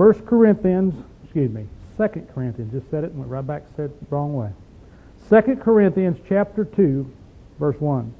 Second Corinthians, just said it and went right back, said it the wrong way. 2 Corinthians chapter 2, verse 1.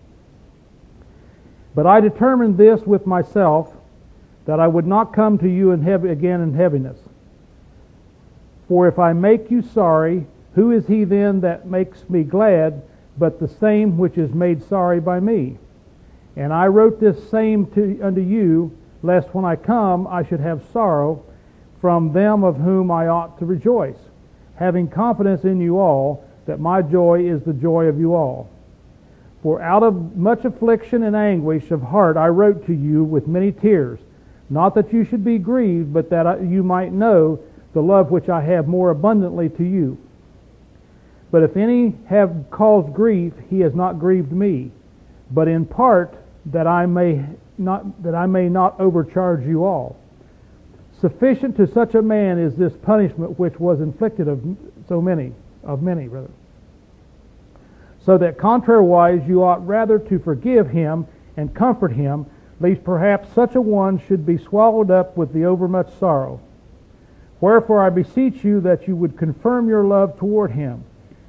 But I determined this with myself, that I would not come to you again in heaviness. For if I make you sorry, who is he then that makes me glad, but the same which is made sorry by me? And I wrote this same unto you, lest when I come I should have sorrow from them of whom I ought to rejoice, having confidence in you all, that my joy is the joy of you all. For out of much affliction and anguish of heart I wrote to you with many tears, not that you should be grieved, but that you might know the love which I have more abundantly to you. But if any have caused grief, he has not grieved me, but in part that I may not overcharge you all. Sufficient to such a man is this punishment which was inflicted of many, so that contrariwise you ought rather to forgive him and comfort him, lest perhaps such a one should be swallowed up with the overmuch sorrow. Wherefore I beseech you that you would confirm your love toward him.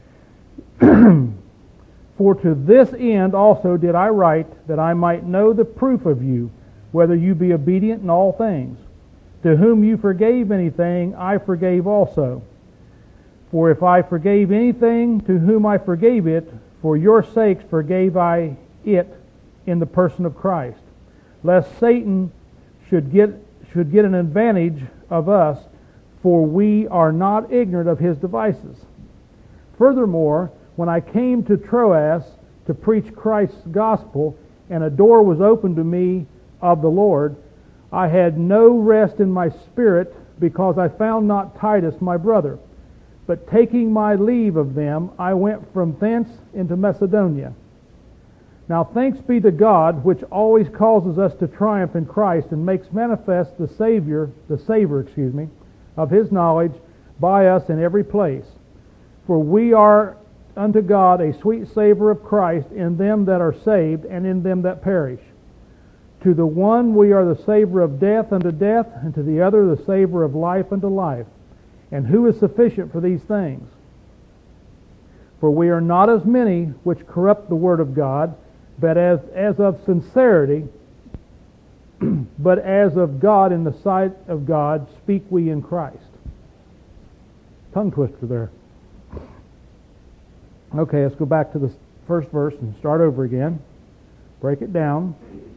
For to this end also did I write, that I might know the proof of you, whether you be obedient in all things. To whom you forgave anything, I forgave also. For if I forgave anything, to whom I forgave it, for your sakes forgave I it in the person of Christ, lest Satan should get an advantage of us, for we are not ignorant of his devices. Furthermore, when I came to Troas to preach Christ's gospel, and a door was opened to me of the Lord, I had no rest in my spirit, because I found not Titus my brother. But taking my leave of them, I went from thence into Macedonia. Now thanks be to God, which always causes us to triumph in Christ, and makes manifest the savor of his knowledge by us in every place. For we are unto God a sweet savor of Christ in them that are saved and in them that perish. To the one we are the savor of death unto death, and to the other the savor of life unto life. And who is sufficient for these things? For we are not as many which corrupt the word of God, but as of sincerity, but as of God in the sight of God speak we in Christ. Tongue twister there. Okay, let's go back to the first verse and start over again. Break it down.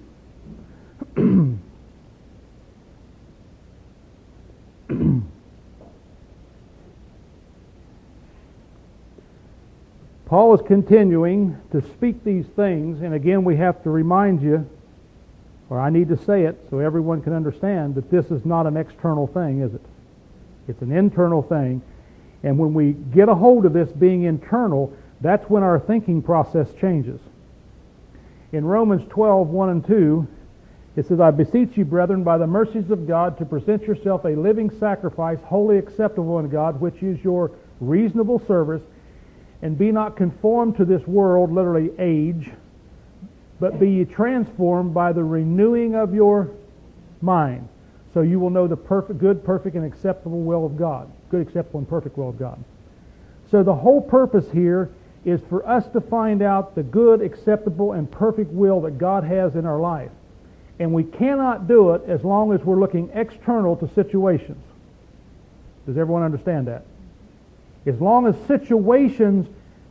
Paul is continuing to speak these things, and again we have to remind you, or I need to say it so everyone can understand, that this is not an external thing, is it? It's an internal thing. And when we get a hold of this being internal, that's when our thinking process changes. In Romans 12, 1 and 2, it says, I beseech you, brethren, by the mercies of God, to present yourself a living sacrifice, wholly acceptable unto God, which is your reasonable service, and be not conformed to this world, literally age, but be ye transformed by the renewing of your mind, so you will know the good, perfect, and acceptable will of God. Good, acceptable, and perfect will of God. So the whole purpose here is for us to find out the good, acceptable, and perfect will that God has in our life. And we cannot do it as long as we're looking external to situations. Does everyone understand that? As long as situations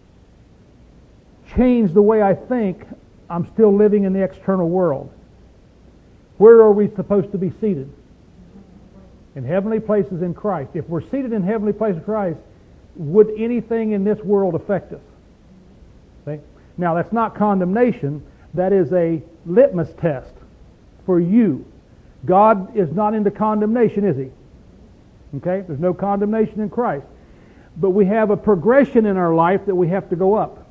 change the way I think, I'm still living in the external world. Where are we supposed to be seated? In heavenly places in Christ. If we're seated in heavenly places in Christ, would anything in this world affect us? See? Now, that's not condemnation. That is a litmus test for you. God is not into condemnation, is He? Okay? There's no condemnation in Christ. But we have a progression in our life that we have to go up.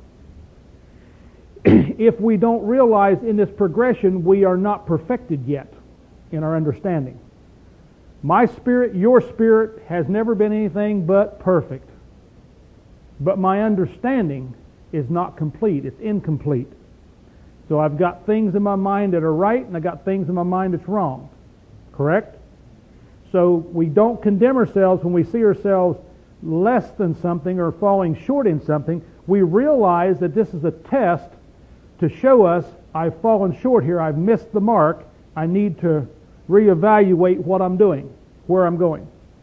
If we don't realize in this progression we are not perfected yet in our understanding. My spirit, your spirit, has never been anything but perfect. But my understanding is not complete. It's incomplete. So I've got things in my mind that are right, and I've got things in my mind that's wrong. Correct? So we don't condemn ourselves when we see ourselves less than something or falling short in something. We realize that this is a test to show us, I've fallen short here, I've missed the mark, I need to reevaluate what I'm doing, where I'm going.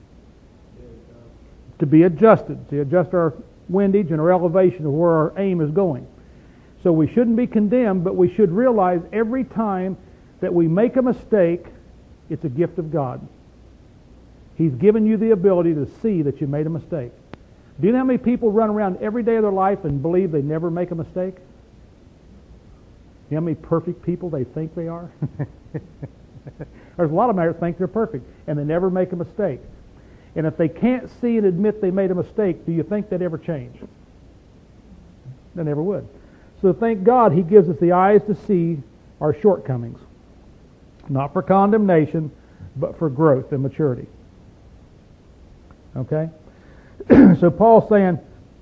To be adjusted, to adjust our windage and our elevation of where our aim is going. So we shouldn't be condemned, but we should realize every time that we make a mistake, it's a gift of God. He's given you the ability to see that you made a mistake. Do you know how many people run around every day of their life and believe they never make a mistake? You know how many perfect people they think they are? There's a lot of them that think they're perfect, and they never make a mistake. And if they can't see and admit they made a mistake, do you think they'd ever change? They never would. So thank God He gives us the eyes to see our shortcomings. Not for condemnation, but for growth and maturity. Okay? So Paul's saying,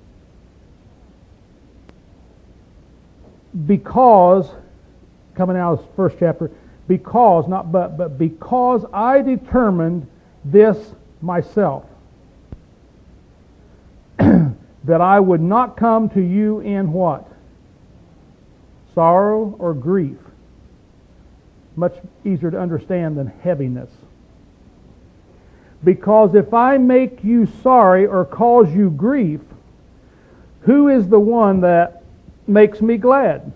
because, coming out of this first chapter, because, not but because I determined this myself, that I would not come to you in what? Sorrow or grief. Much easier to understand than heaviness. Because if I make you sorry or cause you grief, who is the one that makes me glad?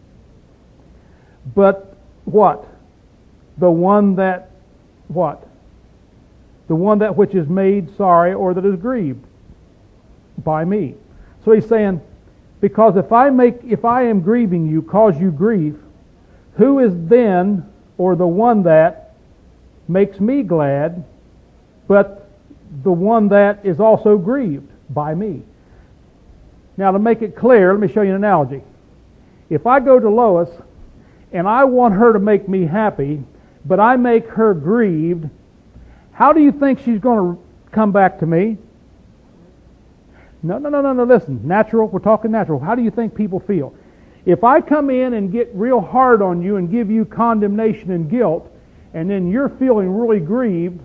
But what? The one that, what? The one that which is made sorry or that is grieved by me. So he's saying, because if I am grieving you, cause you grief, who is then, or the one that makes me glad, but the one that is also grieved by me? Now, to make it clear, let me show you an analogy. If I go to Lois and I want her to make me happy, but I make her grieved, how do you think she's going to come back to me? No, listen. Natural, we're talking natural. How do you think people feel? If I come in and get real hard on you and give you condemnation and guilt, and then you're feeling really grieved,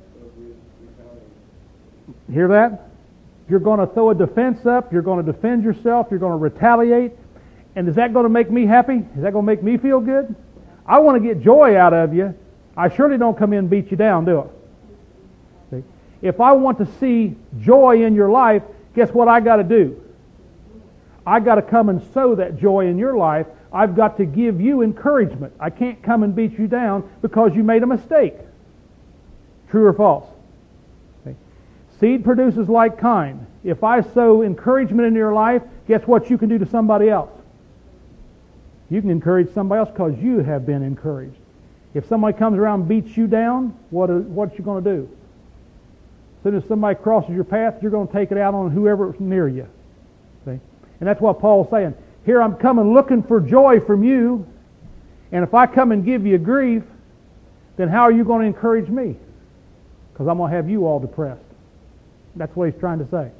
hear that? You're going to throw a defense up, you're going to defend yourself, you're going to retaliate, and is that going to make me happy? Is that going to make me feel good? I want to get joy out of you. I surely don't come in and beat you down, do I? See? If I want to see joy in your life, guess what I got to do? I got to come and sow that joy in your life. I've got to give you encouragement. I can't come and beat you down because you made a mistake. True or false? Okay. Seed produces like kind. If I sow encouragement in your life, guess what you can do to somebody else? You can encourage somebody else because you have been encouraged. If somebody comes around and beats you down, what you going to do? As soon as somebody crosses your path, you're going to take it out on whoever's near you. See? And that's what Paul's saying. Here I'm coming looking for joy from you, and if I come and give you grief, then how are you going to encourage me? Because I'm going to have you all depressed. That's what he's trying to say.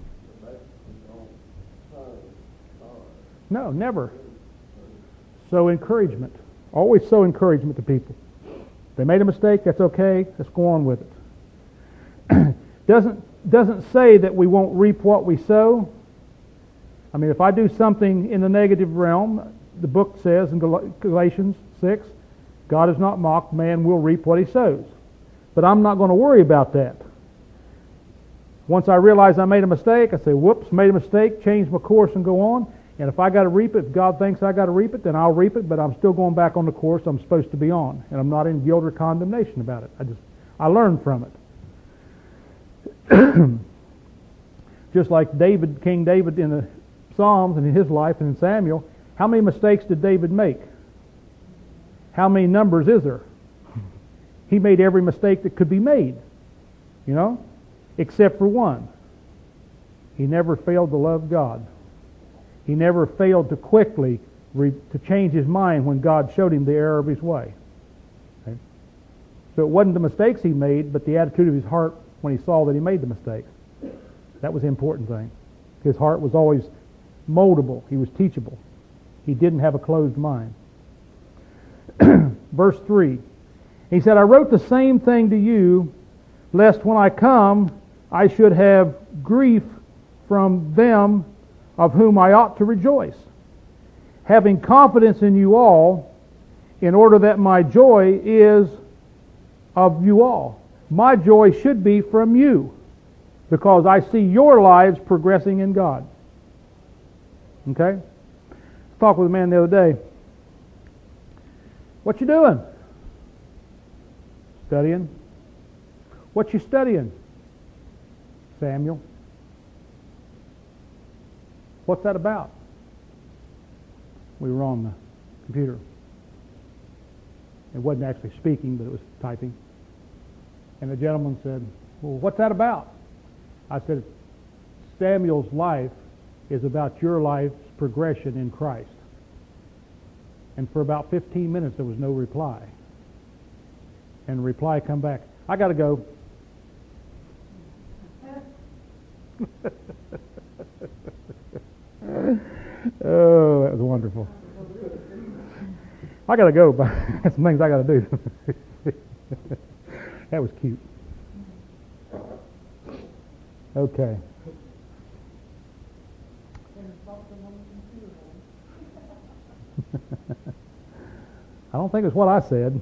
No, never. Sow encouragement. Always sow encouragement to people. If they made a mistake, that's okay. Let's go on with it. Doesn't say that we won't reap what we sow. I mean, if I do something in the negative realm, the book says in Galatians 6, God is not mocked, man will reap what he sows. But I'm not going to worry about that. Once I realize I made a mistake, I say, whoops, made a mistake, change my course and go on. And if I got to reap it, if God thinks I got to reap it, then I'll reap it, but I'm still going back on the course I'm supposed to be on. And I'm not in guilt or condemnation about it. I learn from it. Just like David, King David in the Psalms and in his life and in Samuel, how many mistakes did David make? How many numbers is there? He made every mistake that could be made, you know, except for one. He never failed to love God. He never failed to quickly to change his mind when God showed him the error of his way. Okay? So it wasn't the mistakes he made, but the attitude of his heart when he saw that he made the mistakes. That was the important thing. His heart was always moldable. He was teachable. He didn't have a closed mind. Verse 3. He said, I wrote the same thing to you lest when I come I should have grief from them of whom I ought to rejoice, having confidence in you all, in order that my joy is of you all. My joy should be from you, because I see your lives progressing in God. Okay? I talked with a man the other day. What you doing? Studying. What you studying? Samuel. What's that about? We were on the computer. It wasn't actually speaking, but it was typing. And the gentleman said, well, what's that about? I said, Samuel's life is about your life's progression in Christ. And for about 15 minutes there was no reply. And the reply come back, I got to go. Oh, that was wonderful. I got to go, but that's some things I got to do. That was cute. Okay. I don't think it's what I said.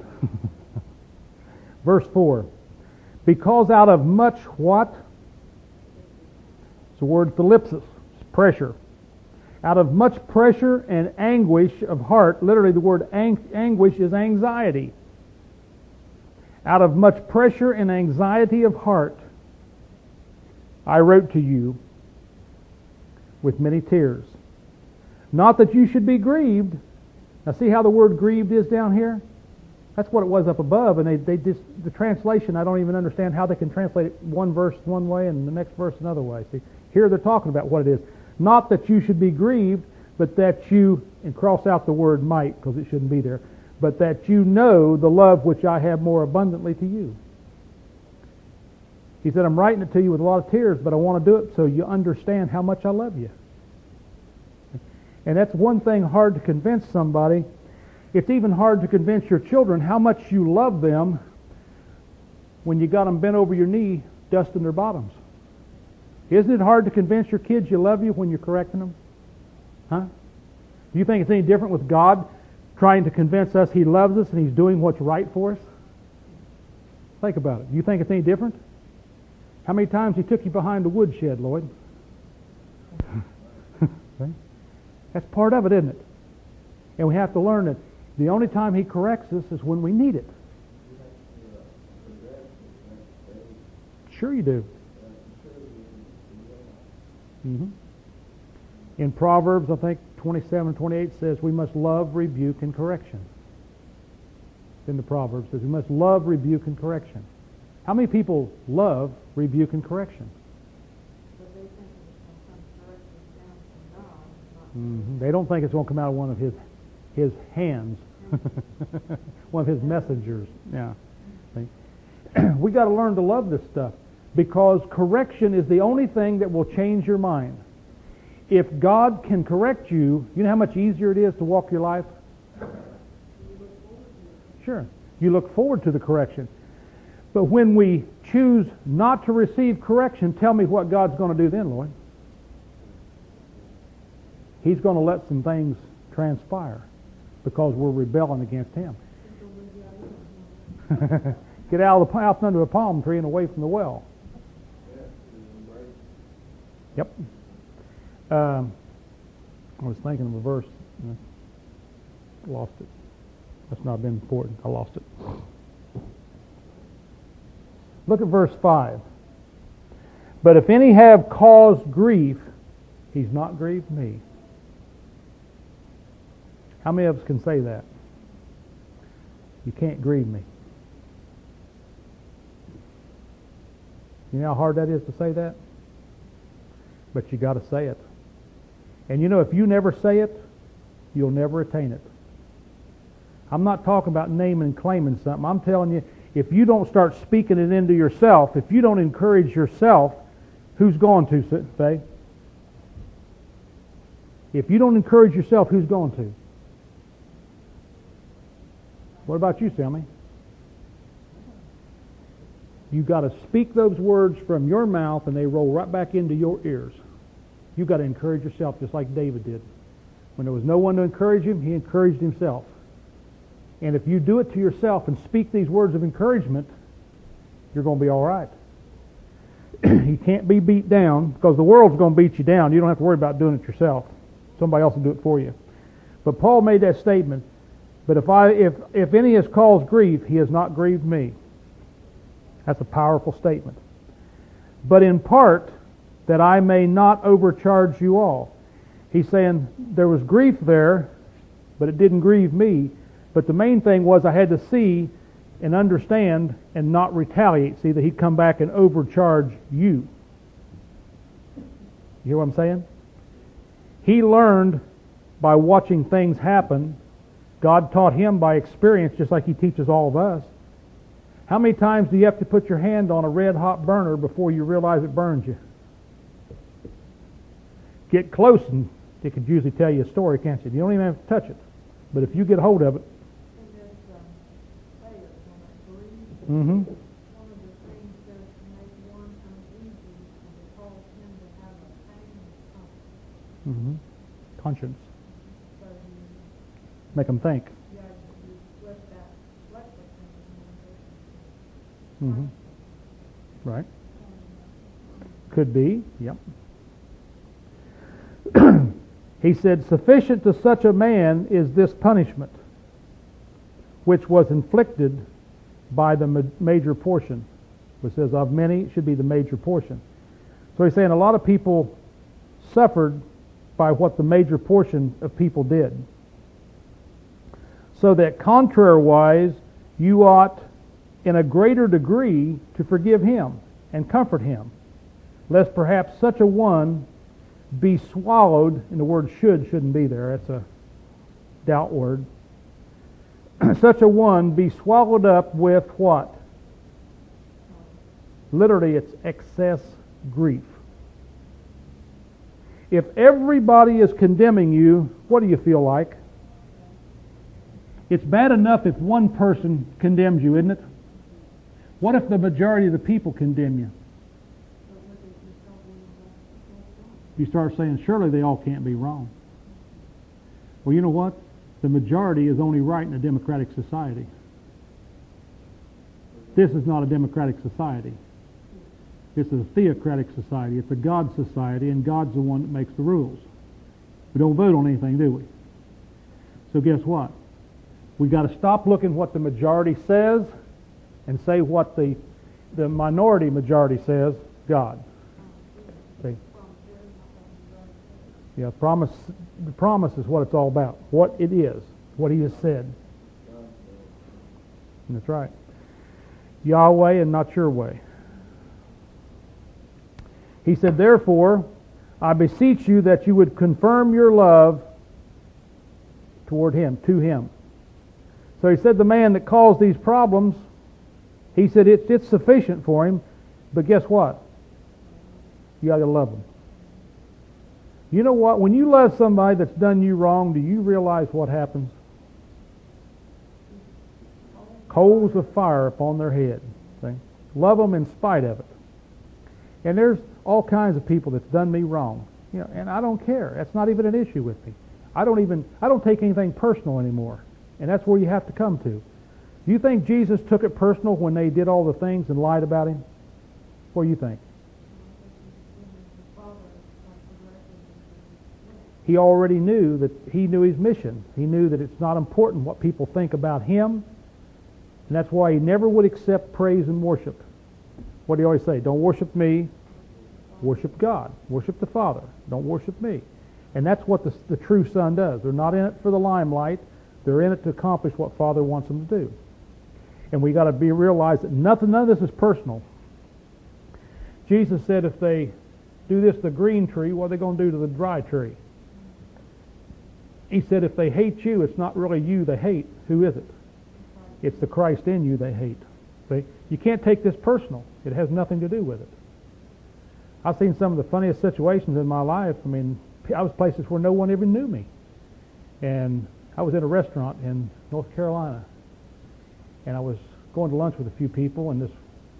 Verse 4. Because out of much what? It's the word thalipsis. It's pressure. Out of much pressure and anguish of heart, literally the word anguish is anxiety. Out of much pressure and anxiety of heart, I wrote to you with many tears. Not that you should be grieved. Now see how the word grieved is down here? That's what it was up above, and they just, the translation, I don't even understand how they can translate it one verse one way and the next verse another way. See, here they're talking about what it is. Not that you should be grieved, but that you, and cross out the word might because it shouldn't be there, but that you know the love which I have more abundantly to you. He said, I'm writing it to you with a lot of tears, but I want to do it so you understand how much I love you. And that's one thing hard to convince somebody. It's even hard to convince your children how much you love them when you got them bent over your knee dusting their bottoms. Isn't it hard to convince your kids you love you when you're correcting them? Huh? Do you think it's any different with God trying to convince us He loves us and He's doing what's right for us? Think about it. Do you think it's any different? How many times He took you behind the woodshed, Lloyd? That's part of it, isn't it? And we have to learn that the only time He corrects us is when we need it. Sure you do. Mm-hmm. In Proverbs, I think 27-28 says we must love, rebuke, and correction. In the Proverbs, it says we must love, rebuke, and correction. How many people love, rebuke, and correction? Mm-hmm. They don't think it's going to come out of one of his hands, one of His messengers. Yeah, we got to learn to love this stuff, because correction is the only thing that will change your mind. If God can correct you, you know how much easier it is to walk your life? Sure. You look forward to the correction. But when we choose not to receive correction, tell me what God's going to do then, Lloyd. He's going to let some things transpire because we're rebelling against Him. Get out under the palm tree and away from the well. Yep. I was thinking of a verse. Lost it. That's not been important. I lost it. Look at verse 5. But if any have caused grief, he's not grieved me. How many of us can say that? You can't grieve me. You know how hard that is to say that? But you got to say it. And you know, if you never say it, you'll never attain it. I'm not talking about naming and claiming something. I'm telling you, if you don't start speaking it into yourself, if you don't encourage yourself, who's going to, Faye? If you don't encourage yourself, who's going to? What about you, Sammy? You got to speak those words from your mouth and they roll right back into your ears. You got to encourage yourself just like David did. When there was no one to encourage him, he encouraged himself. And if you do it to yourself and speak these words of encouragement, you're going to be all right. You can't be beat down because the world's going to beat you down. You don't have to worry about doing it yourself. Somebody else will do it for you. But Paul made that statement, but if any has caused grief, he has not grieved me. That's a powerful statement. But in part, that I may not overcharge you all. He's saying there was grief there, but it didn't grieve me. But the main thing was I had to see and understand and not retaliate. See that he'd come back and overcharge you. You hear what I'm saying? He learned by watching things happen. God taught him by experience, just like he teaches all of us. How many times do you have to put your hand on a red hot burner before you realize it burns you? Get close and it could usually tell you a story, can't you? You don't even have to touch it. But if you get a hold of it. Mm-hmm. One of the things that make one uneasy and cause him to have a pain Mm-hmm. Conscience. So Make them think. you flip that reflex Mm-hmm. Right. Could be. Yep. He said, sufficient to such a man is this punishment, which was inflicted by the major portion. Which says, of many, it should be the major portion. So he's saying a lot of people suffered by what the major portion of people did. So that contrariwise, you ought in a greater degree to forgive him and comfort him, lest perhaps such a one be swallowed, and the word shouldn't be there, that's a doubt word, such a one be swallowed up with what? Literally it's excess grief. If everybody is condemning you, what do you feel like? It's bad enough if one person condemns you, isn't it? What if the majority of the people condemn you? You start saying, surely they all can't be wrong. Well, you know what? The majority is only right in a democratic society. This is not a democratic society. This is a theocratic society. It's a God society, and God's the one that makes the rules. We don't vote on anything, do we? So guess what? We've got to stop looking what the majority says and say what the minority majority says, God. See? Yeah, the promise is what it's all about. What it is. What he has said. And that's right. Yahweh and not your way. He said, therefore, I beseech you that you would confirm your love toward him, to him. So he said the man that caused these problems, he said it's sufficient for him, but guess what? You got to love him. You know what? When you love somebody that's done you wrong, do you realize what happens? Coals of fire upon their head. See? Love them in spite of it. And there's all kinds of people that's done me wrong. You know, and I don't care. That's not even an issue with me. I don't take anything personal anymore. And that's where you have to come to. Do you think Jesus took it personal when they did all the things and lied about him? What do you think? He already knew that he knew his mission. He knew that it's not important what people think about him. And that's why he never would accept praise and worship. What do you always say? Don't worship me. Worship God. Worship the Father. Don't worship me. And that's what the true son does. They're not in it for the limelight. They're in it to accomplish what Father wants them to do. And we got to realize that none of this is personal. Jesus said if they do this to the green tree, what are they going to do to the dry tree? He said if they hate you, it's not really you they hate. Who is it? It's the Christ in you they hate. See? You can't take this personal. It has nothing to do with it. I've seen some of the funniest situations in my life. I mean, I was places where no one even knew me. And I was in a restaurant in North Carolina. And I was going to lunch with a few people, and this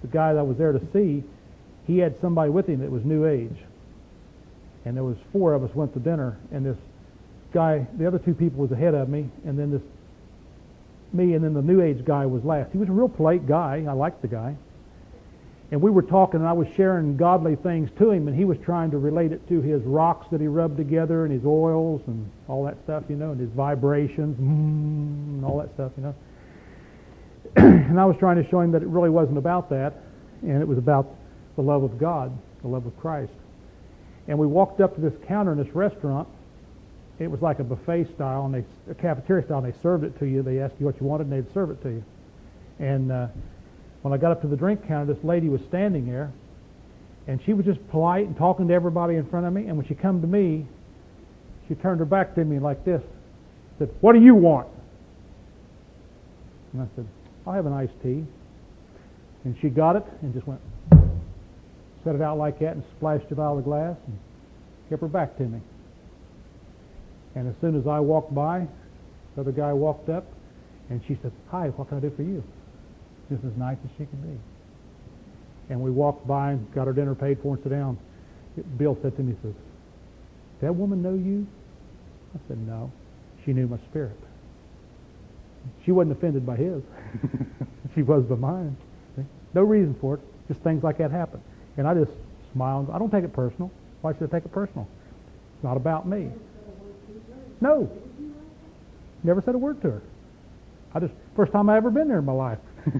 the guy that I was there to see, he had somebody with him that was New Age. And there was 4 of us went to dinner, and this guy, the other 2 people was ahead of me, and then me and then the New Age guy was last. He was a real polite guy. I liked the guy. And we were talking, and I was sharing godly things to him, and he was trying to relate it to his rocks that he rubbed together, and his oils, and all that stuff, and his vibrations, and all that stuff, And I was trying to show him that it really wasn't about that, and it was about the love of God, the love of Christ. And we walked up to this counter in this restaurant. It was like a buffet style, and a cafeteria style, and they served it to you. They asked you what you wanted, and they'd serve it to you. And when I got up to the drink counter, this lady was standing there, and she was just polite and talking to everybody in front of me. And when she come to me, she turned her back to me like this, said, "What do you want?" And I said, "I'll have an iced tea." And she got it and just went, set it out like that and splashed it out of the glass and kept her back to me. And as soon as I walked by, the other guy walked up, and she said, "Hi, what can I do for you?" Just as nice as she could be. And we walked by and got our dinner paid for and sat down. Bill said to me, he says, "Did that woman know you?" I said, "No. She knew my spirit." She wasn't offended by his. She was by mine. See? No reason for it. Just things like that happen. And I just smiled. I don't take it personal. Why should I take it personal? It's not about me. No. Never said a word to her. First time I ever been there in my life.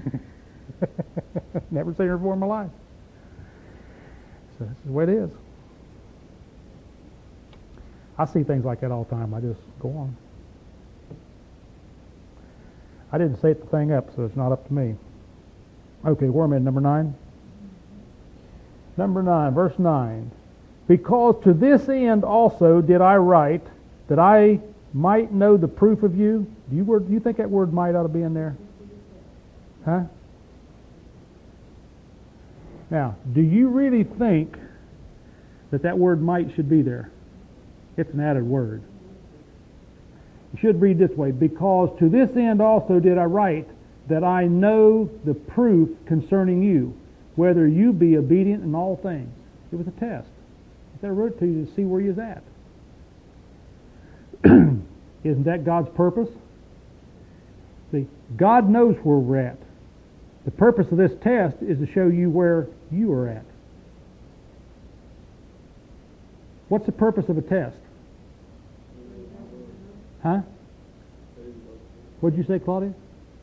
Never seen her before in my life. So this is the way it is. I see things like that all the time. I just go on. I didn't set the thing up, so it's not up to me. Okay, where am I at? Number 9? Number 9, verse 9. "Because to this end also did I write, that I might know the proof of you." Do you think that word "might" ought to be in there? Huh? Now, do you really think that word "might" should be there? It's an added word. You should read this way: "Because to this end also did I write, that I know the proof concerning you, whether you be obedient in all things." It was a test. I wrote it to you to see where you're at. Isn't that God's purpose? See, God knows where we're at. The purpose of this test is to show you where you are at. What's the purpose of a test? Huh? What'd you say, Claudia?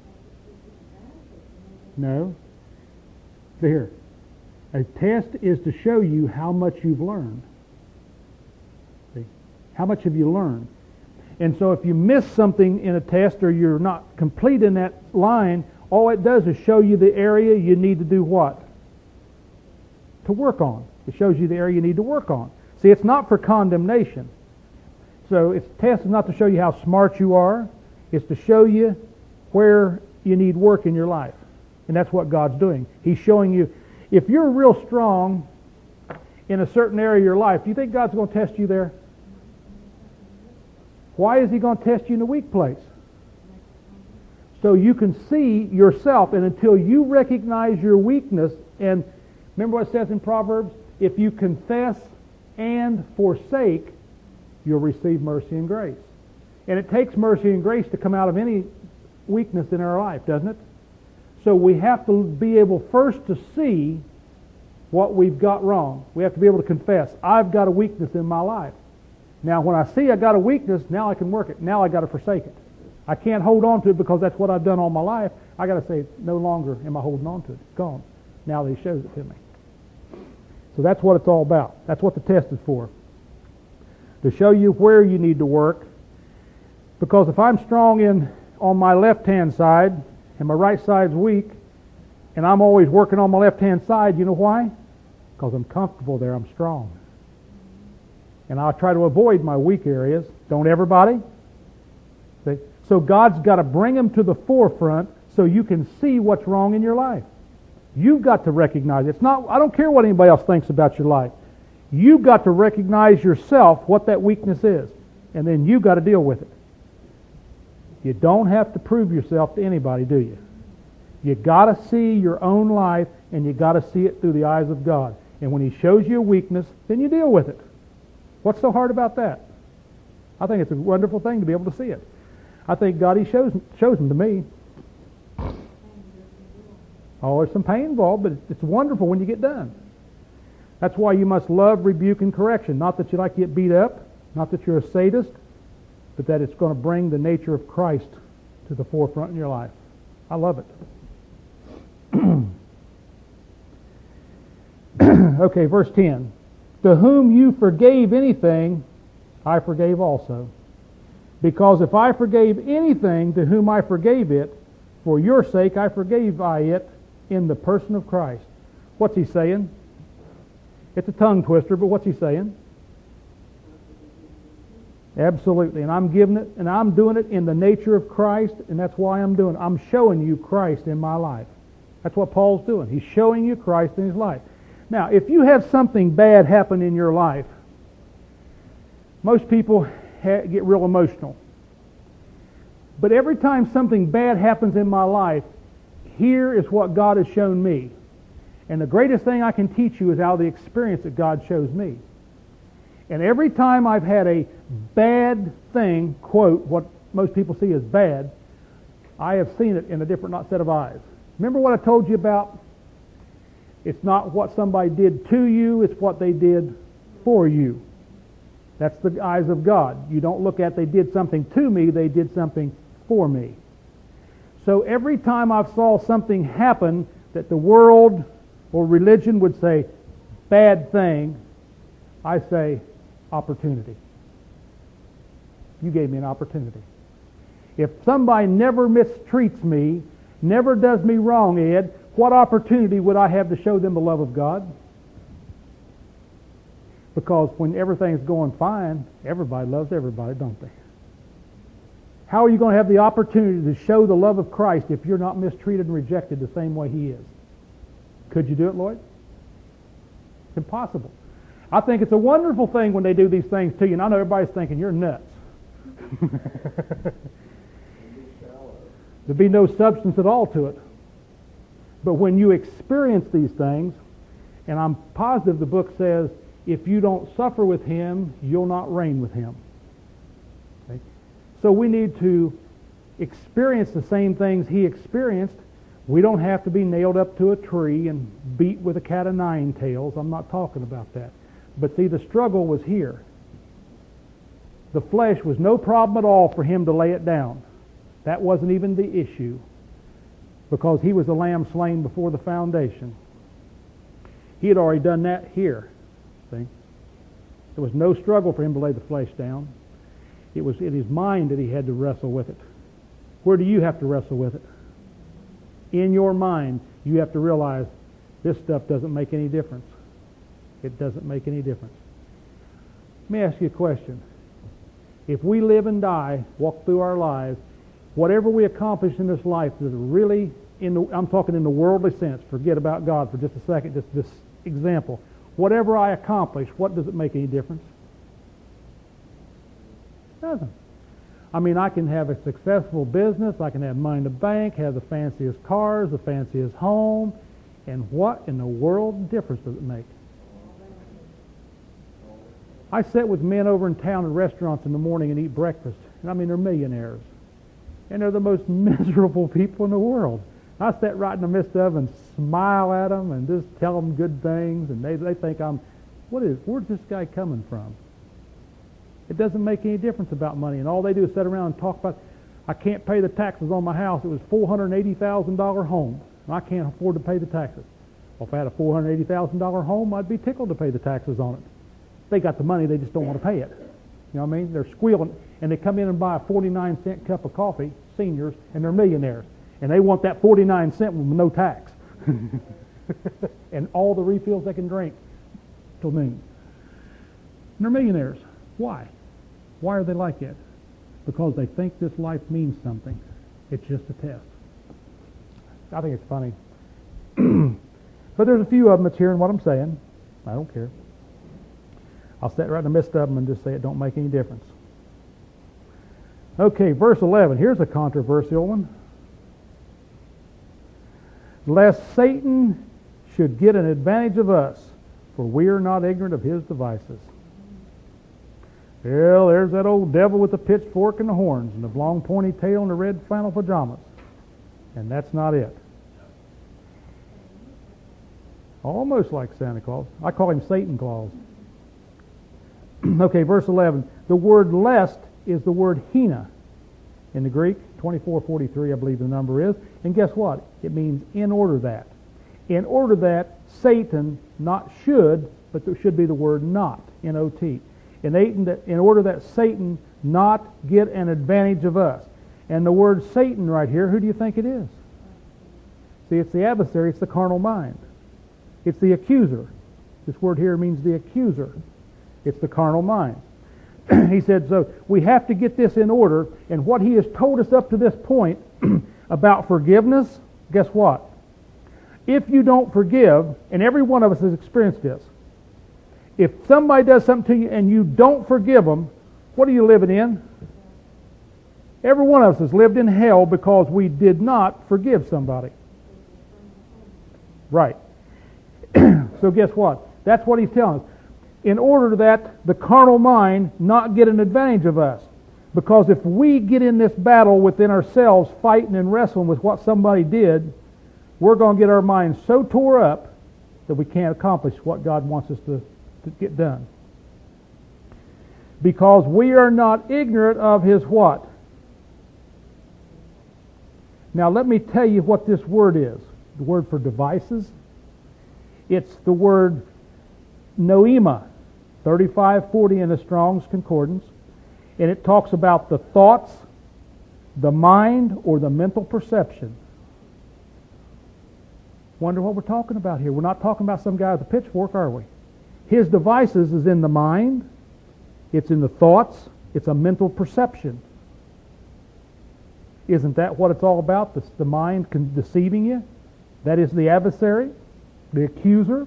No. Here. A test is to show you how much you've learned. See? How much have you learned? And so if you miss something in a test or you're not complete in that line, all it does is show you the area you need to do what? To work on. It shows you the area you need to work on. See, it's not for condemnation. So its test is not to show you how smart you are. It's to show you where you need work in your life. And that's what God's doing. He's showing you, if you're real strong in a certain area of your life, do you think God's going to test you there? Why is He going to test you in a weak place? So you can see yourself, and until you recognize your weakness, and remember what it says in Proverbs? If you confess and forsake, you'll receive mercy and grace. And it takes mercy and grace to come out of any weakness in our life, doesn't it? So we have to be able first to see what we've got wrong. We have to be able to confess, I've got a weakness in my life. Now when I see I got a weakness, now I can work it. Now I got to forsake it. I can't hold on to it because that's what I've done all my life. I got to say, no longer am I holding on to it. It's gone. Now that He shows it to me. So that's what it's all about. That's what the test is for. To show you where you need to work. Because if I'm strong on my left-hand side and my right side's weak, and I'm always working on my left-hand side, you know why? Because I'm comfortable there. I'm strong. And I'll try to avoid my weak areas. Don't everybody? See? So God's got to bring them to the forefront so you can see what's wrong in your life. You've got to recognize it. It's not, I don't care what anybody else thinks about your life. You've got to recognize yourself what that weakness is. And then you've got to deal with it. You don't have to prove yourself to anybody, do you? You've got to see your own life and you got to see it through the eyes of God. And when He shows you a weakness, then you deal with it. What's so hard about that? I think it's a wonderful thing to be able to see it. I think God, He shows them to me. Oh, there's some pain involved, but it's wonderful when you get done. That's why you must love, rebuke, and correction. Not that you like to get beat up, not that you're a sadist, but that it's going to bring the nature of Christ to the forefront in your life. I love it. Okay, verse 10. To whom you forgave anything, I forgave also. Because if I forgave anything to whom I forgave it, for your sake I forgave it in the person of Christ. What's he saying? It's a tongue twister, but what's he saying? Absolutely. And I'm giving it, and I'm doing it in the nature of Christ, and that's why I'm doing it. I'm showing you Christ in my life. That's what Paul's doing. He's showing you Christ in his life. Now, if you have something bad happen in your life, most people get real emotional. But every time something bad happens in my life, here is what God has shown me. And the greatest thing I can teach you is out of the experience that God shows me. And every time I've had a bad thing, quote, what most people see as bad, I have seen it in a different set of eyes. Remember what I told you about? It's not what somebody did to you, it's what they did for you. That's the eyes of God. You don't look at they did something to me, they did something for me. So every time I saw something happen that the world or religion would say, bad thing, I say, opportunity. You gave me an opportunity. If somebody never mistreats me, never does me wrong, Ed, what opportunity would I have to show them the love of God? Because when everything's going fine, everybody loves everybody, don't they? How are you going to have the opportunity to show the love of Christ if you're not mistreated and rejected the same way He is? Could you do it, Lloyd? It's impossible. I think it's a wonderful thing when they do these things to you, and I know everybody's thinking, you're nuts. There'd be no substance at all to it. But when you experience these things, and I'm positive the book says, if you don't suffer with Him, you'll not reign with Him. Okay? So we need to experience the same things He experienced. We don't have to be nailed up to a tree and beat with a cat of nine tails. I'm not talking about that. But see, the struggle was here. The flesh was no problem at all for Him to lay it down. That wasn't even the issue, because He was the lamb slain before the foundation. He had already done that here. See? There was no struggle for Him to lay the flesh down. It was in His mind that He had to wrestle with it. Where do you have to wrestle with it? In your mind, you have to realize this stuff doesn't make any difference. It doesn't make any difference. Let me ask you a question. If we live and die, walk through our lives, whatever we accomplish in this life is really, I'm talking in the worldly sense, forget about God for just a second, just this example. Whatever I accomplish, what does it make any difference? It doesn't. I mean, I can have a successful business, I can have money in the bank, have the fanciest cars, the fanciest home, and what in the world difference does it make? I sit with men over in town in restaurants in the morning and eat breakfast, and I mean, they're millionaires. And they're the most miserable people in the world. I sit right in the midst of them and smile at them and just tell them good things, and they think where's this guy coming from? It doesn't make any difference about money, and all they do is sit around and talk about, I can't pay the taxes on my house. It was a $480,000 home, and I can't afford to pay the taxes. Well, if I had a $480,000 home, I'd be tickled to pay the taxes on it. They got the money, they just don't want to pay it. You know what I mean? They're squealing, and they come in and buy a 49-cent cup of coffee, seniors, and they're millionaires. And they want that 49 cent with no tax. And all the refills they can drink till noon. And they're millionaires. Why? Why are they like that? Because they think this life means something. It's just a test. I think it's funny. But there's a few of them that's hearing what I'm saying. I don't care. I'll sit right in the midst of them and just say it don't make any difference. Okay, verse 11. Here's a controversial one. Lest Satan should get an advantage of us, for we are not ignorant of his devices. Well, there's that old devil with the pitchfork and the horns and the long pointy tail and the red flannel pajamas. And that's not it. Almost like Santa Claus. I call him Satan Claus. Okay, verse 11. The word lest is the word hina in the Greek. 2443, I believe the number is. And guess what? It means in order that. In order that Satan, not should, but there should be the word not, N-O-T. In order that Satan not get an advantage of us. And the word Satan right here, who do you think it is? See, it's the adversary, it's the carnal mind. It's the accuser. This word here means the accuser. It's the carnal mind. He said, so we have to get this in order, and what he has told us up to this point about forgiveness, guess what? If you don't forgive, and every one of us has experienced this, if somebody does something to you and you don't forgive them, what are you living in? Every one of us has lived in hell because we did not forgive somebody. Right. So guess what? That's what he's telling us. In order that the carnal mind not get an advantage of us. Because if we get in this battle within ourselves, fighting and wrestling with what somebody did, we're going to get our minds so tore up that we can't accomplish what God wants us to get done. Because we are not ignorant of his what? Now let me tell you what this word is. The word for devices. It's the word noema, 3540 in the Strong's Concordance. And it talks about the thoughts, the mind, or the mental perception. Wonder what we're talking about here. We're not talking about some guy with a pitchfork, are we? His devices is in the mind, it's in the thoughts, it's a mental perception. Isn't that what it's all about? The mind deceiving you? That is the adversary, the accuser.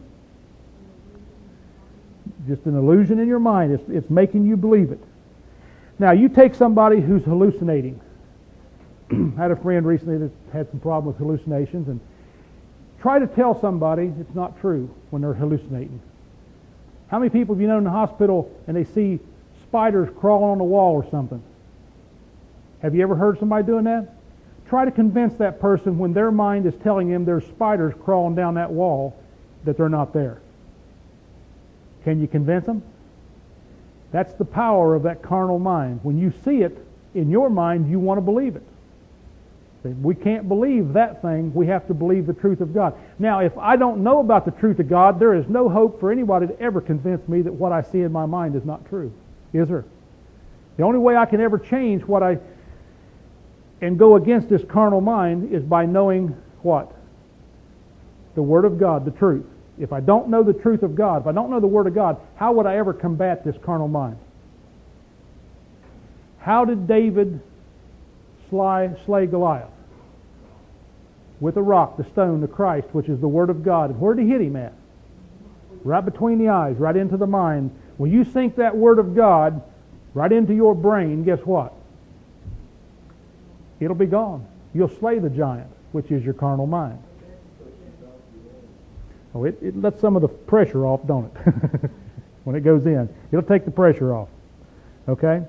Just an illusion in your mind. It's making you believe it. Now, you take somebody who's hallucinating. I had a friend recently that had some problem with hallucinations, and try to tell somebody it's not true when they're hallucinating. How many people have you known in the hospital and they see spiders crawling on the wall or something? Have you ever heard somebody doing that? Try to convince that person when their mind is telling them there's spiders crawling down that wall that they're not there. Can you convince them? That's the power of that carnal mind. When you see it in your mind, you want to believe it. We can't believe that thing. We have to believe the truth of God. Now, if I don't know about the truth of God, there is no hope for anybody to ever convince me that what I see in my mind is not true. Is there? The only way I can ever change and go against this carnal mind is by knowing what? The Word of God, the truth. If I don't know the truth of God, if I don't know the Word of God, how would I ever combat this carnal mind? How did David slay Goliath? With a rock, the stone, the Christ, which is the Word of God. And where did he hit him at? Right between the eyes, right into the mind. When you sink that Word of God right into your brain, guess what? It'll be gone. You'll slay the giant, which is your carnal mind. Oh, it lets some of the pressure off, don't it? When it goes in. It'll take the pressure off. Okay?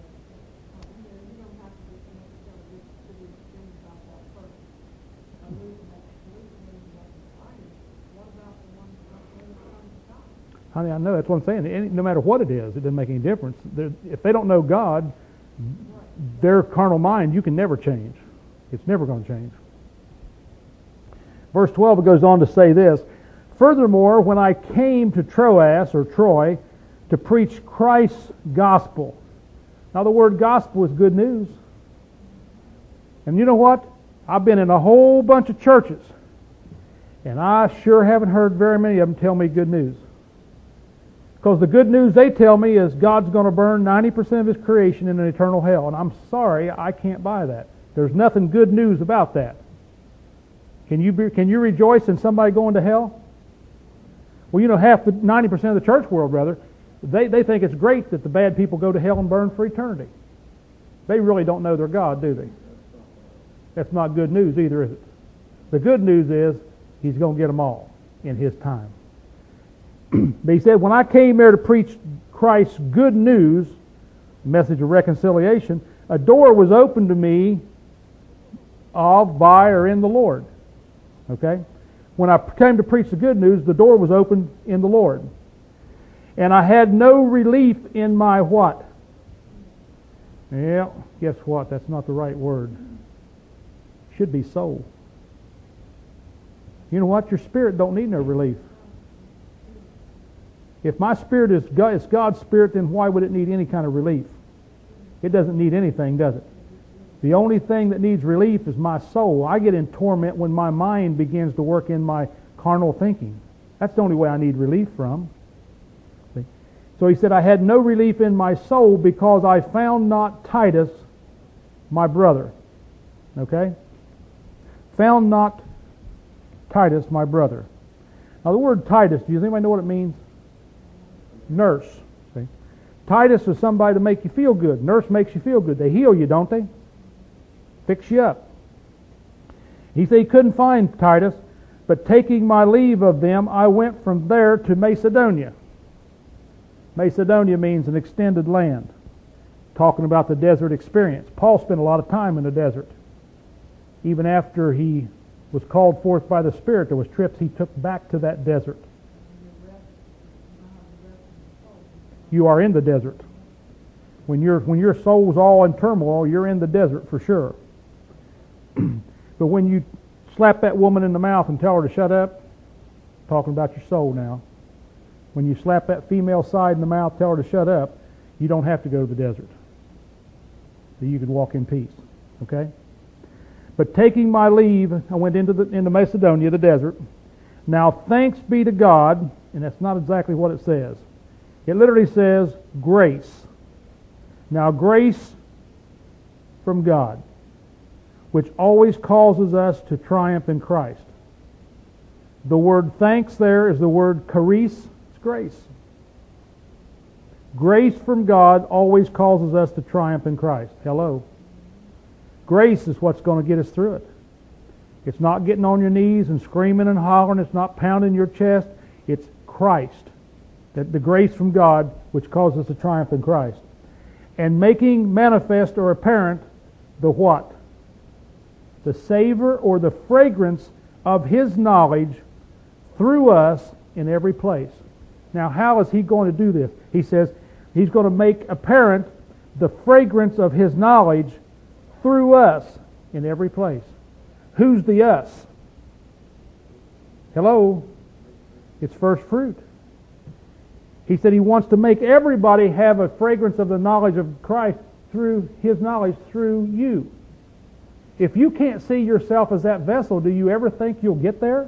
Honey, I know, that's what I'm saying. No matter what it is, it doesn't make any difference. If they don't know God, their carnal mind, you can never change. It's never going to change. Verse 12, it goes on to say this, furthermore, when I came to Troas, or Troy, to preach Christ's gospel. Now the word gospel is good news. And you know what? I've been in a whole bunch of churches, and I sure haven't heard very many of them tell me good news. Because the good news they tell me is God's going to burn 90% of His creation in an eternal hell. And I'm sorry, I can't buy that. There's nothing good news about that. Can you rejoice in somebody going to hell? Well, you know, 90% of the church world, brother, they think it's great that the bad people go to hell and burn for eternity. They really don't know their God, do they? That's not good news either, is it? The good news is He's going to get them all. in His time. But he said, when I came there to preach Christ's good news, message of reconciliation, a door was opened to me of, by, or in the Lord. Okay? When I came to preach the good news, the door was opened in the Lord. And I had no relief in my what? Yeah, guess what? That's not the right word. Should be soul. You know what? Your spirit don't need no relief. If my spirit is God's spirit, then why would it need any kind of relief? It doesn't need anything, does it? The only thing that needs relief is my soul. I get in torment when my mind begins to work in my carnal thinking. That's the only way I need relief from. See? So he said, I had no relief in my soul because I found not Titus, my brother. Okay? Found not Titus, my brother. Now the word Titus, does anybody know what it means? Nurse. See? Titus is somebody to make you feel good. Nurse makes you feel good. They heal you, don't they? Fix you up. He said he couldn't find Titus, but taking my leave of them, I went from there to Macedonia. Macedonia means an extended land. Talking about the desert experience. Paul spent a lot of time in the desert. Even after he was called forth by the Spirit, there was trips he took back to that desert. You are in the desert. When your soul's all in turmoil, you're in the desert for sure. But when you slap that woman in the mouth and tell her to shut up, talking about your soul now. When you slap that female side in the mouth, tell her to shut up, you don't have to go to the desert. So you can walk in peace. Okay? But taking my leave, I went into Macedonia, the desert. Now thanks be to God, and that's not exactly what it says. It literally says grace. Now grace from God, which always causes us to triumph in Christ. The word thanks there is the word charis. It's grace. Grace from God always causes us to triumph in Christ. Hello. Grace is what's going to get us through it. It's not getting on your knees and screaming and hollering. It's not pounding your chest. It's Christ. The grace from God which causes us to triumph in Christ. And making manifest or apparent the what? The savor or the fragrance of His knowledge through us in every place. Now, how is He going to do this? He says He's going to make apparent the fragrance of His knowledge through us in every place. Who's the us? Hello? It's first fruit. He said He wants to make everybody have a fragrance of the knowledge of Christ through His knowledge through you. If you can't see yourself as that vessel, do you ever think you'll get there?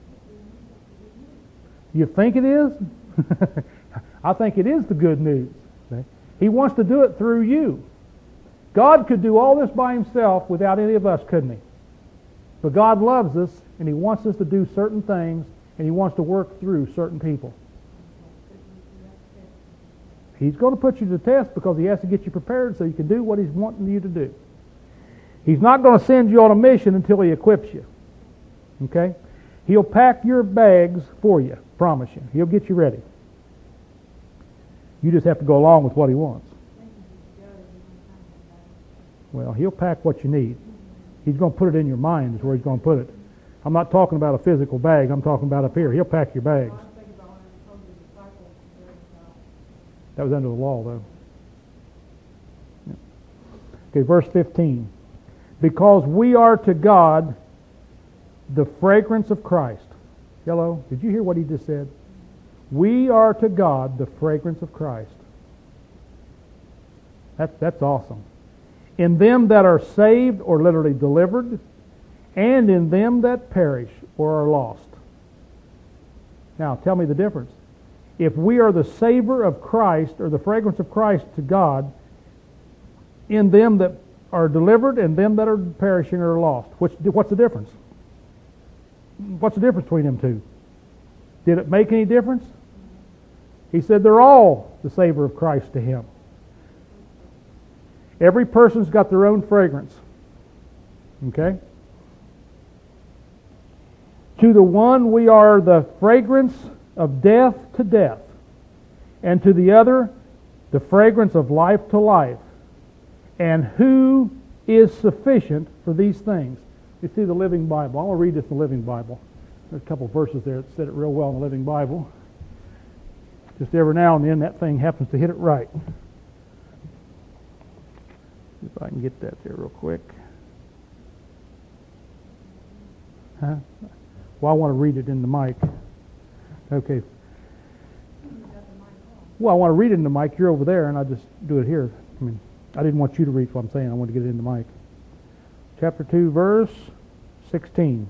You think it is? I think it is the good news. See? He wants to do it through you. God could do all this by Himself without any of us, couldn't He? But God loves us, and He wants us to do certain things, and He wants to work through certain people. He's going to put you to the test because He has to get you prepared so you can do what He's wanting you to do. He's not going to send you on a mission until He equips you. Okay? He'll pack your bags for you, promise you. He'll get you ready. You just have to go along with what He wants. Well, He'll pack what you need. He's going to put it in your mind is where He's going to put it. I'm not talking about a physical bag. I'm talking about up here. He'll pack your bags. That was under the law, though. Okay, verse 15. Because we are to God the fragrance of Christ. Hello? Did you hear what he just said? We are to God the fragrance of Christ. That's awesome. In them that are saved, or literally delivered, and in them that perish, or are lost. Now, tell me the difference. If we are the savor of Christ, or the fragrance of Christ to God, in them that are delivered and them that are perishing or are lost, what's the difference? What's the difference between them two? Did it make any difference? He said they're all the savor of Christ to Him. Every person's got their own fragrance. Okay? To the one we are the fragrance of death to death, and to the other the fragrance of life to life. And who is sufficient for these things? You see the Living Bible. I want to read this in the Living Bible. There's a couple of verses there that said it real well in the Living Bible. Just every now and then that thing happens to hit it right. See if I can get that there real quick. Huh? Well, I want to read it in the mic. Okay. Well, I want to read it in the mic. You're over there, and I just do it here. I mean, I didn't want you to read what I'm saying. I wanted to get it in the mic. Chapter 2, verse 16.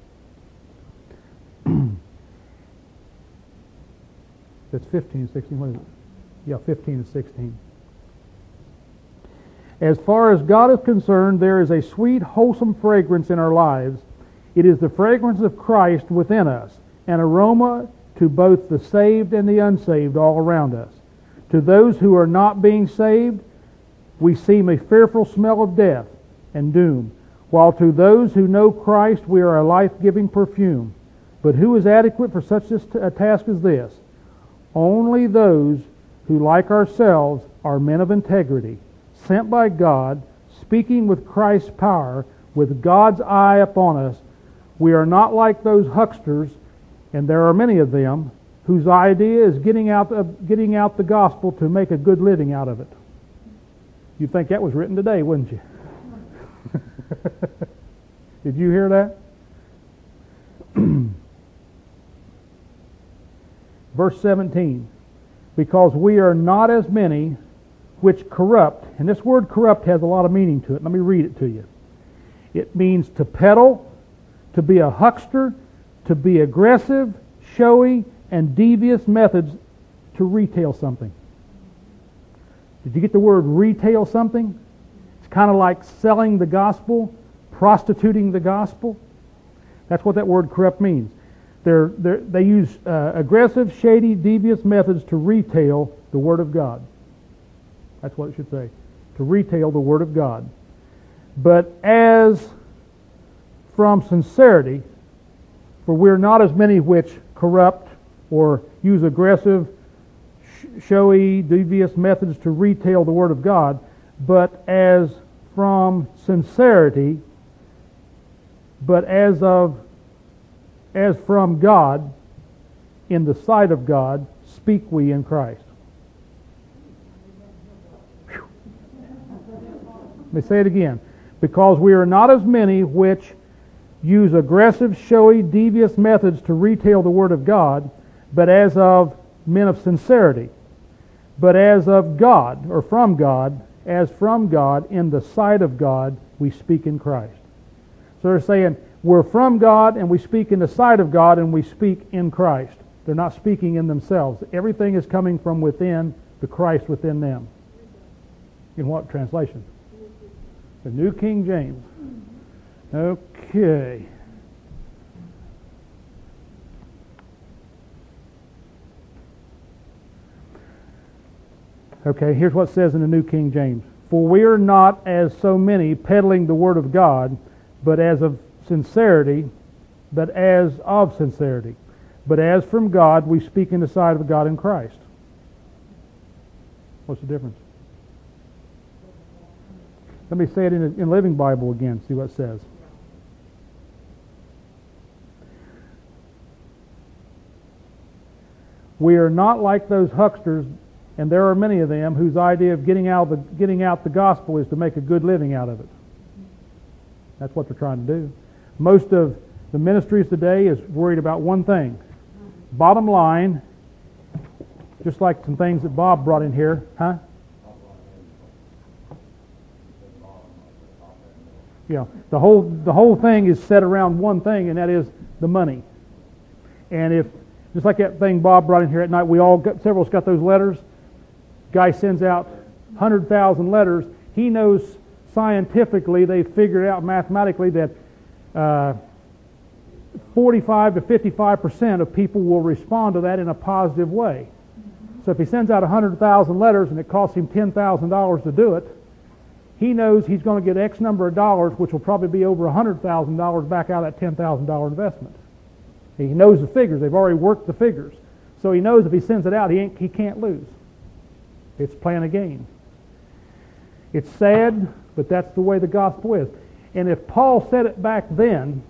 That's 15 and 16. What is it? Yeah, 15 and 16. As far as God is concerned, there is a sweet, wholesome fragrance in our lives. It is the fragrance of Christ within us, an aroma to both the saved and the unsaved all around us. To those who are not being saved, we seem a fearful smell of death and doom, while to those who know Christ, we are a life-giving perfume. But who is adequate for such a task as this? Only those who, like ourselves, are men of integrity, sent by God, speaking with Christ's power, with God's eye upon us. We are not like those hucksters, and there are many of them, whose idea is getting out the gospel to make a good living out of it. You'd think that was written today, wouldn't you? Did you hear that? Verse 17. Because we are not as many which corrupt, and this word corrupt has a lot of meaning to it. Let me read it to you. It means to peddle, to be a huckster, to be aggressive, showy, and devious methods to retail something. Did you get the word retail something? It's kind of like selling the gospel, prostituting the gospel. That's what that word corrupt means. They use aggressive, shady, devious methods to retail the Word of God. That's what it should say. To retail the Word of God. But as from sincerity, for we're not as many which corrupt or use aggressive, showy, devious methods to retail the Word of God, but as from sincerity, but as from God, in the sight of God, speak we in Christ. Whew. Let me say it again. Because we are not as many which use aggressive, showy, devious methods to retail the Word of God, but as of men of sincerity, but as of God, or from God, as from God, in the sight of God, we speak in Christ. So they're saying, we're from God, and we speak in the sight of God, and we speak in Christ. They're not speaking in themselves. Everything is coming from within the Christ within them. In what translation? The New King James. Okay. Okay, here's what it says in the New King James. For we are not as so many peddling the Word of God, but as of sincerity, but as of sincerity. But as from God, we speak in the sight of God in Christ. What's the difference? Let me say it in Living Bible again, see what it says. We are not like those hucksters, and there are many of them, whose idea of getting out the gospel is to make a good living out of it. That's what they're trying to do. Most of the ministries today is worried about one thing. Bottom line, just like some things that Bob brought in here, huh? Yeah, the whole thing is set around one thing, and that is the money. And if, just like that thing Bob brought in here at night, several of us got those letters. Guy sends out 100,000 letters. He knows scientifically, they figured out mathematically that 45 to 55% of people will respond to that in a positive way. So if he sends out 100,000 letters and it costs him $10,000 to do it, he knows he's going to get X number of dollars, which will probably be over $100,000 back out of that $10,000 investment. He knows the figures. They've already worked the figures. So he knows if he sends it out, he can't lose. It's playing a game. It's sad, but that's the way the gospel is. And if Paul said it back then,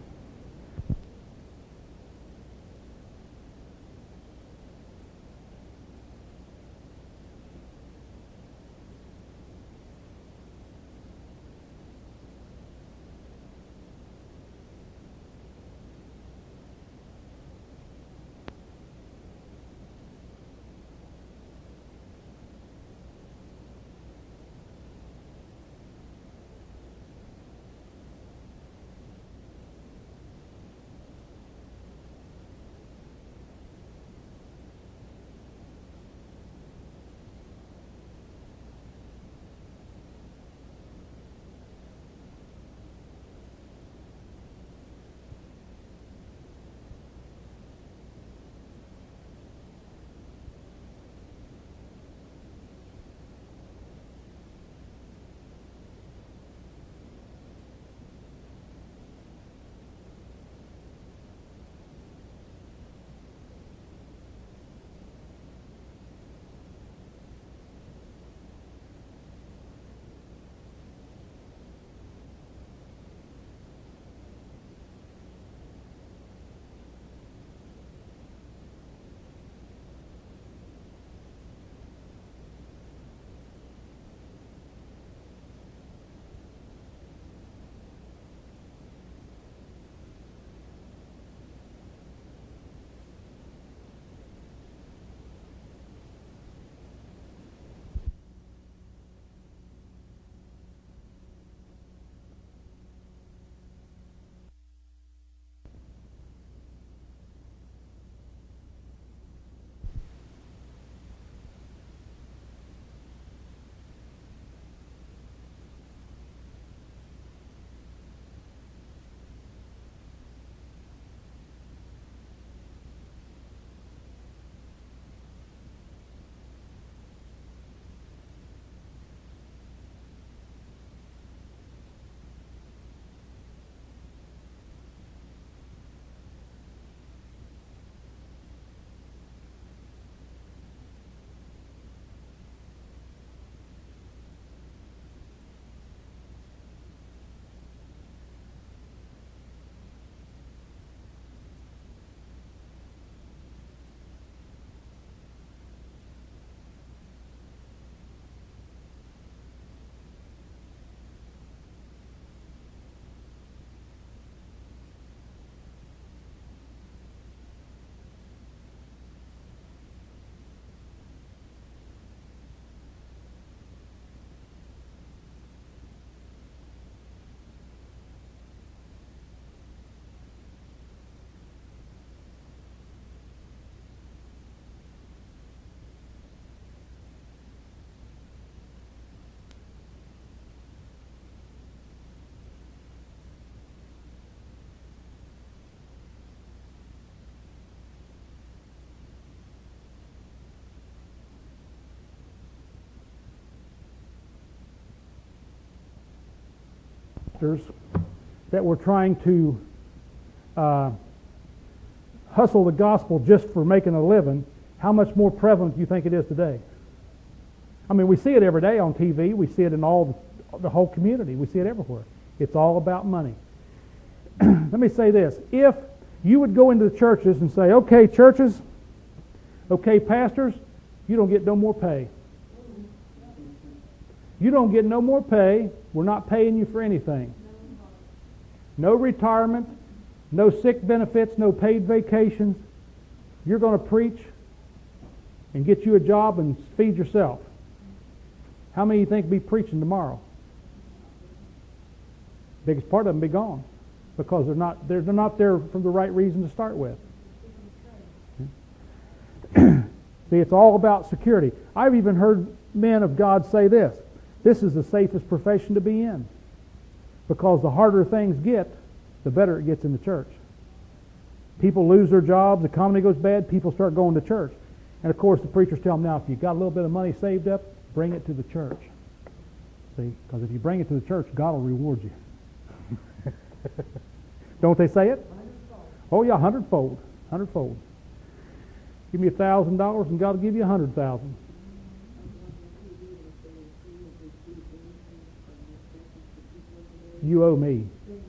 that were trying to hustle the gospel just for making a living, how much more prevalent do you think it is today? I mean, we see it every day on TV. We see it in the whole community. We see it everywhere. It's all about money. Let me say this. If you would go into the churches and say, okay, churches, okay, pastors, you don't get no more pay. You don't get no more pay. We're not paying you for anything. No retirement, no sick benefits, no paid vacations. You're going to preach and get you a job and feed yourself. How many of you think be preaching tomorrow? Biggest part of them be gone because they're not there for the right reason to start with. See, it's all about security. I've even heard men of God say this. This is the safest profession to be in. Because the harder things get, the better it gets in the church. People lose their jobs, the economy goes bad, people start going to church. And of course the preachers tell them now, if you've got a little bit of money saved up, bring it to the church. See, because if you bring it to the church, God will reward you. Don't they say it? Oh yeah, 100-fold. 100-fold. Give me $1,000 and God will give you 100,000. You owe me.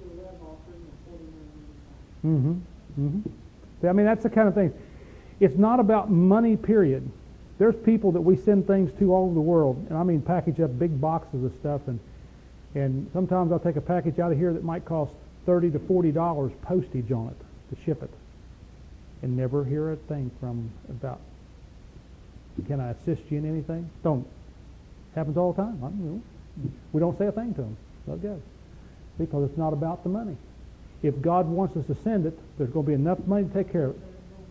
See, I mean, that's the kind of thing. It's not about money, period. There's people that we send things to all over the world, and I mean package up big boxes of stuff, and sometimes I'll take a package out of here that might cost $30 to $40 postage on it to ship it, and never hear a thing from about, can I assist you in anything? Don't. Happens all the time. We don't say a thing to them. Let it go. Because it's not about the money. If God wants us to send it, there's going to be enough money to take care of it.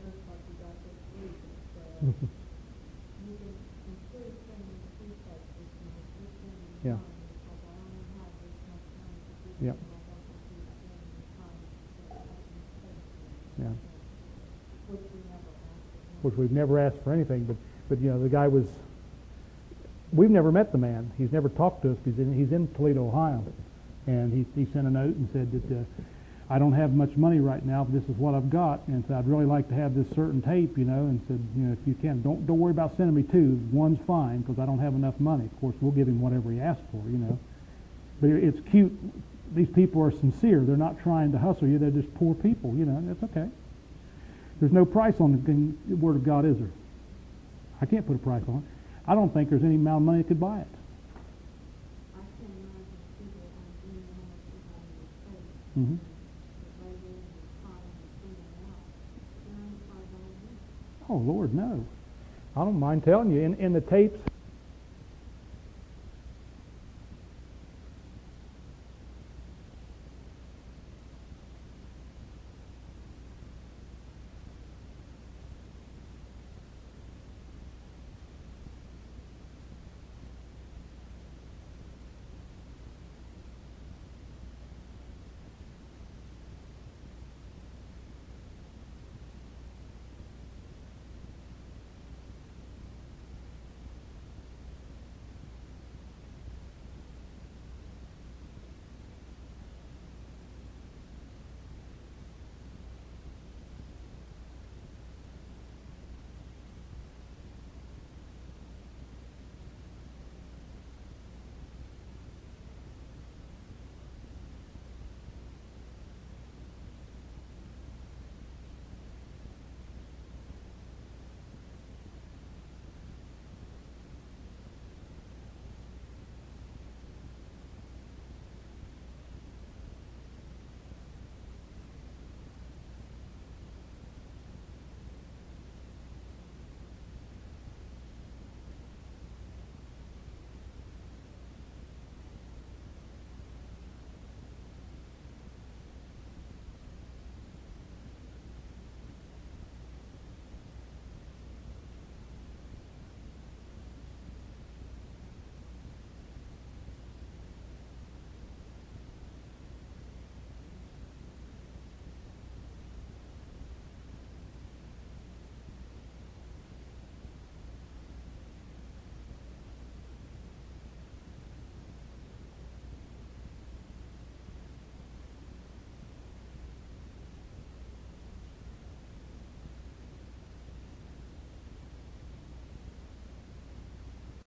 Yeah. Yeah. Yeah. Which we've never asked for anything, but you know, the guy was. We've never met the man. He's never talked to us. He's in Toledo, Ohio, and he sent a note and said that I don't have much money right now, but this is what I've got, and said I'd really like to have this certain tape, you know, and said, you know, if you can, don't worry about sending me two. One's fine because I don't have enough money. Of course, we'll give him whatever he asks for, you know. But it's cute. These people are sincere. They're not trying to hustle you. They're just poor people, you know. And that's okay. There's no price on the Word of God, is there? I can't put a price on it. I don't think there's any amount of money that could buy it. Mm-hmm. Oh, Lord, no. I don't mind telling you. In the tapes,